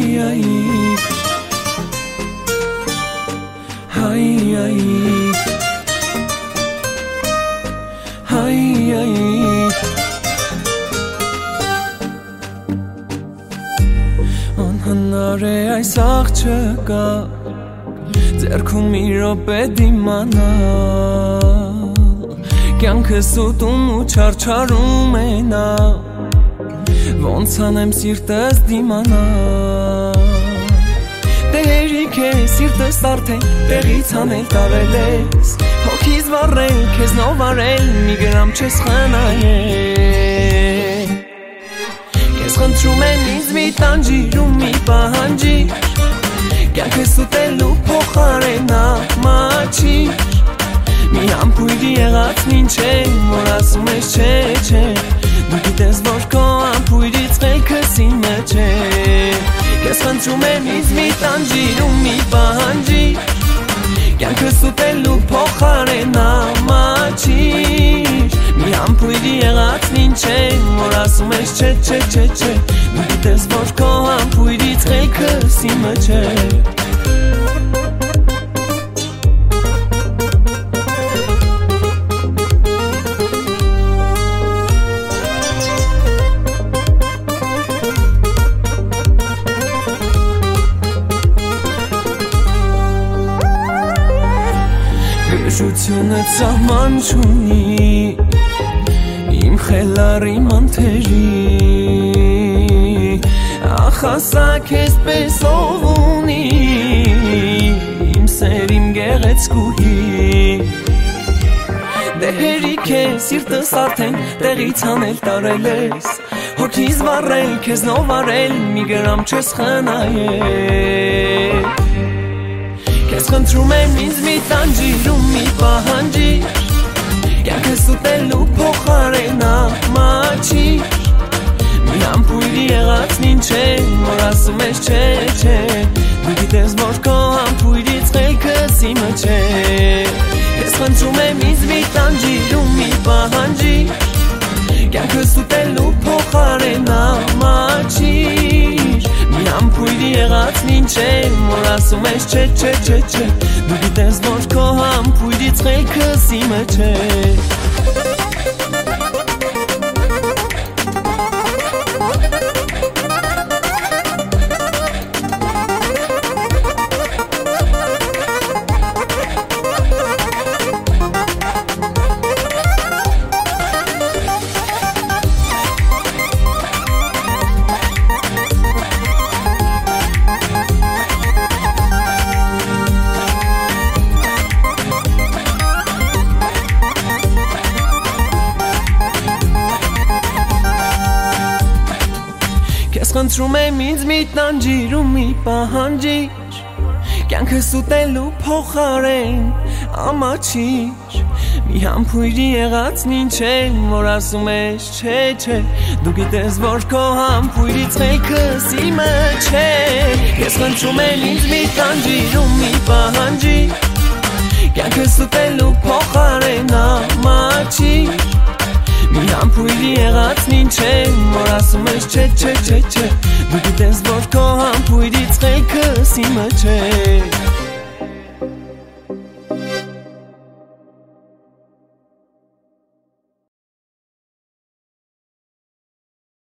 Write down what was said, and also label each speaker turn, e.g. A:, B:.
A: Անհնար է այս աղջկա ձեռքում մի րոպե դիմանալ կյանքս ուտում ու չարչարում է նա ոնց անեմ սիրտս դիմանալ դե հերիք է սիրտս արդեն տեղից անել տարել ես հոգիս վառել քեզնով արել մի գրամ չես խնայել Ես խնդրում եմ ինձ մի տանջիր ու մի պահանջիր Կյանքս ուտելու փոխարեն ամաչիր Մի ամպույրի եղածն ինչ է, որ ասում ես չէ, չէ Դու գիտես, որ քո ամպույրից խելքս իմը չէ Ես խնդրում եմ ինձ մի տանջիր ու մի պահանջիր Կյանքս ուտելու փոխարեն ամաչիր Մի ամպույրի եղածն ինչ է, որ ասում ես չէ, չէ, չէ, չէ Դու գիտես, որ քո ամպույրից խելքս իմը չէ Գժությունը ծահման չունի Իմ խելարի մանթերի Ախ ասա քեզ պես ով ունի Իմ սեր իմ գեղեցկուհի Դե հերիք է սիրտս արդեն տեղից անել տարել ես Հոգիս վառել քեզնով արել մի գրամ չես խնայել Քեզ խնդրում եմ ինձ մի տանջիր ու մի պահանջիր Կյանքս ուտելու փոխարեն ամաչիր Մի ամպույրի եղածն ինչ է, որ ասում ես չէ, չէ Դու գիտես, որ քո ամպույրից խելքս իմը չէ Քեզ խնդրում եմ ինձ մի տանջիր ու մի պահանջիր Կյանքս ուտելու փոխարեն ամաչիր Մի ամպույրի եղածն ինչ է, որ ասում ես չէ, չէ, չէ, չէ Դու գիտես, որ քո ամպույրից խելքս իմը չէ Քեզ խնդրում եմ ինձ մի տանջիր ու մի պահանջիր Կյանքս ուտելու փոխարեն ամաչիր Մի համբույրի եղածն ինչ է, որ ասում ես չէ, չէ Դու գիտես, որ քո համբույրից խելքս իմը չէ Քեզ խնդրում եմ ինձ մի տանջիր ու մի պահանջիր Կյանքս ուտելու փոխարեն ամաչիր Մի համբույրի եղածն ինչ է, որ ասում ես չէ, չէ, չէ, չէ Դու գիտես, որ քո համբույրից խելքս իմը չէ